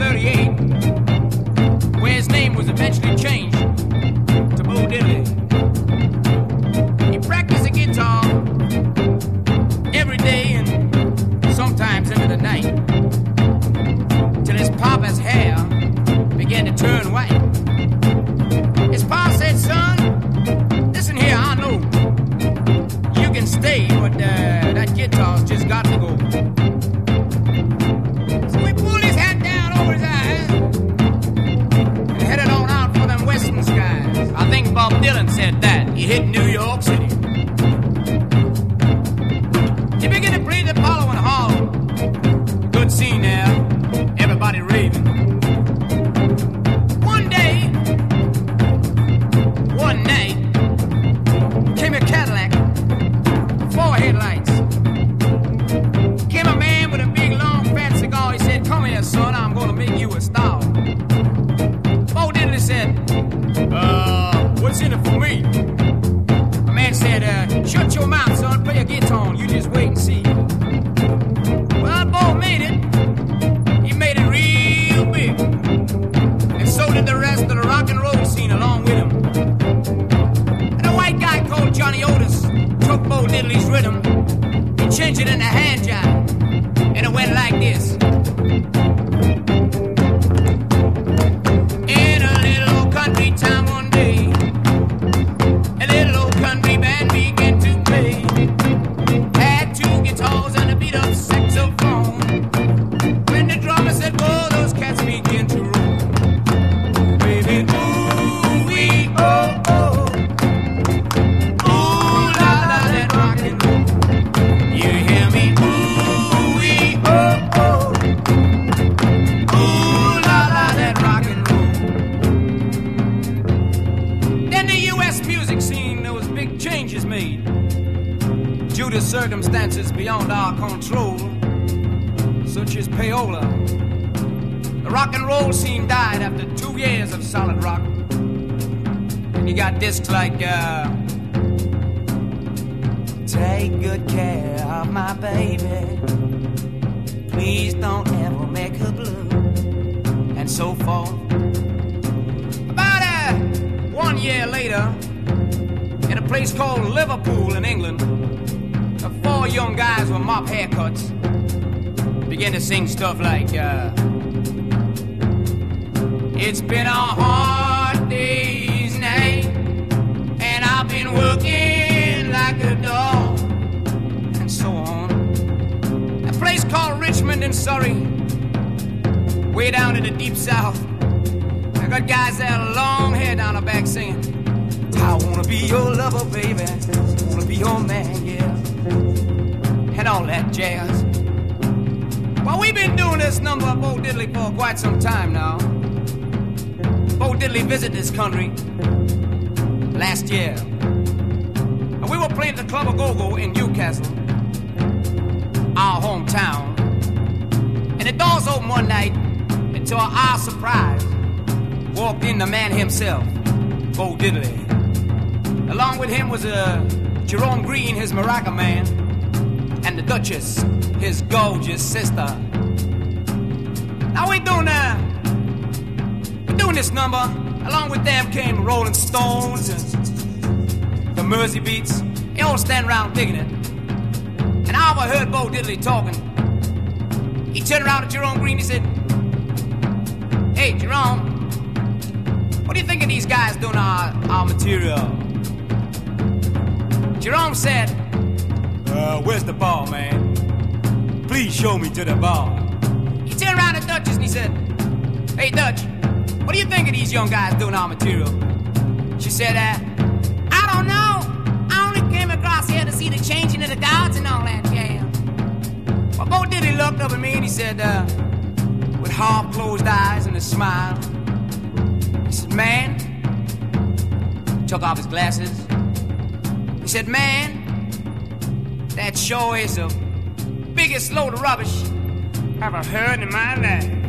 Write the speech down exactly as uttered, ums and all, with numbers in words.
thirty-eight, where his name was eventually changed to Bo Diddley. He practiced the guitar every day and sometimes into the night, till his papa's hair began to turn white. His pa said, son, listen here, I know you can stay, but uh, that guitar's just got to go. So he pulled his hat down over his eyes and headed on out for them western skies. I think Bob Dylan said that. He hit New York City. He began to play the Apollo and Hall. Good scene there. Everybody raving. One day, one night, came a Cadillac, four headlights. Came a man with a big, long, fat cigar. He said, come here, son, I'm gonna make you a star. Bo Diddley said, uh, what's in it for me? The man said, uh, shut your mouth, son, play your guitar on, you just wait and see. Well, Bo made it. He made it real big. And so did the rest of the rock and roll scene along with him. And a white guy called Johnny Otis took Bo Diddley's rhythm and changed it into hand jive. And it went like this. In a little old country town one day, a little old country band began to play. Had two guitars and a beat up saxophone. When the drummer said, whoa, those cats begin to roll. Baby, ooh, wee, oh, oh. Ooh, la, la, that rock and roll. You hear me? Ooh, wee, oh, oh. Ooh, la, la, that rock and roll. Then the U S music scene, there was big changes made due to circumstances beyond our control, such as payola. The rock and roll scene died after two years of solid rock. And you got discs like, uh, take good care of my baby, please don't ever make her blue, and so forth. About uh, one year later, in a place called Liverpool in England, the four young guys with mop haircuts began to sing stuff like, uh, it's been a hard day's night, and I've been working like a dog, and so on. A place called Richmond in Surrey, way down in the deep south. I got guys there, long hair down the back singing, I wanna be your lover, baby, I wanna be your man, yeah, and all that jazz. Well, we've been doing this number of Bo Diddley for quite some time now. Bo Diddley visited this country last year. And we were playing at the Club of Go-Go in Newcastle, our hometown. And the doors opened one night, and to our surprise, walked in the man himself, Bo Diddley. Along with him was uh, Jerome Green, his maraca man, and the Duchess, his gorgeous sister. Now we're doing uh, we're doing this number. Along with them came the Rolling Stones and the Mersey Beats. They all stand around digging it. And I overheard Bo Diddley talking. He turned around to Jerome Green. He said, "Hey, Jerome, what do you think of these guys doing our, our material?" Jerome said, uh, where's the bar, man? Please show me to the bar. He turned around to Duchess and he said, hey, Dutch, what do you think of these young guys doing our material? She said, uh, I don't know. I only came across here to see the changing of the guards and all that jazz. Well, Bo Diddley looked up at me and he said, uh, with half-closed eyes and a smile, he said, man, took off his glasses. He said, man, that sure is the biggest load of rubbish I've ever heard in my life.